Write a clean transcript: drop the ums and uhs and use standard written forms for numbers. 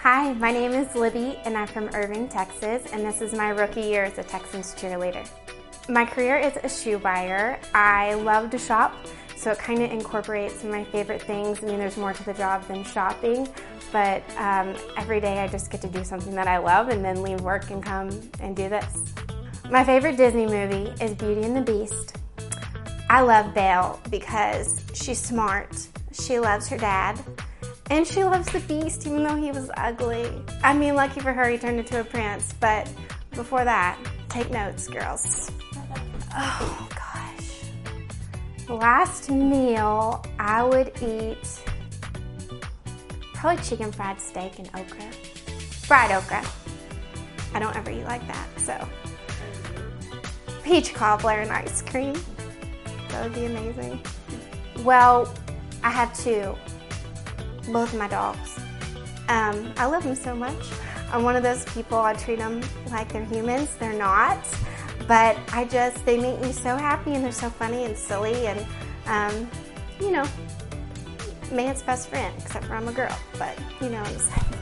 Hi, my name is Libby and I'm from Irving, Texas, and this is my rookie year as a Texans cheerleader. My career is a shoe buyer. I love to shop, so it kind of incorporates my favorite things. I mean, there's more to the job than shopping, but every day I just get to do something that I love and then leave work and come and do this. My favorite Disney movie is Beauty and the Beast. I love Belle because she's smart, she loves her dad, and she loves the Beast even though he was ugly. I mean, lucky for her he turned into a prince, but before that, take notes, girls. Oh gosh. Last meal, I would eat probably chicken fried steak and okra. Fried okra. I don't ever eat like that, so. Peach cobbler and ice cream. That would be amazing. Well, I have two. Both of my dogs. I love them so much. I'm one of those people, I treat them like they're humans. They're not, but they make me so happy and they're so funny and silly and, you know, man's best friend, except for I'm a girl, but you know what I'm saying.